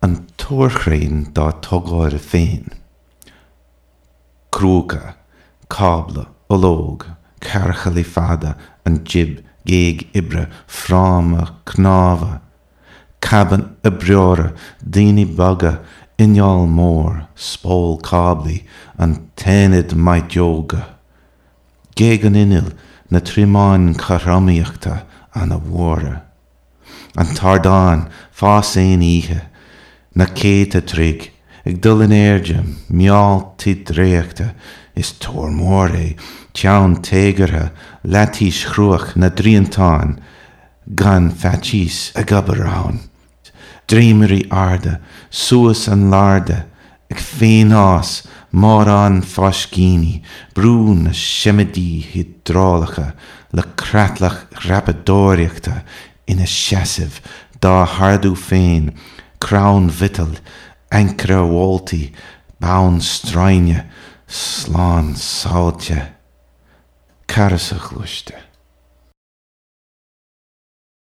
an tuairchrainn dá tugáir féin. Crúca, cabla, ológ, carcha le fada, an jib, géig ibre, fráma, knáva, caban a breora, daoine baga, inall mór, spól cablaí, an téanad maidyoga. Géig an inil na trimáin caramaíochta an a mhóra. An tardáin fás éon ihe, na céta trig, ag dul in airde, meall tidréachta, is tóir mór é, teann téigeartha, latís chruach na dríontáin, gan fatís a gabarán. Drímarí arda, suas an larda, ag féinás, mórán fascíní, brún na simadí hidrálacha, le cratlach rapidóireachta, ina seasamh, dá hardú féin, crown vital, ancra walti, bán straine, slán sáilte, carasach luiste.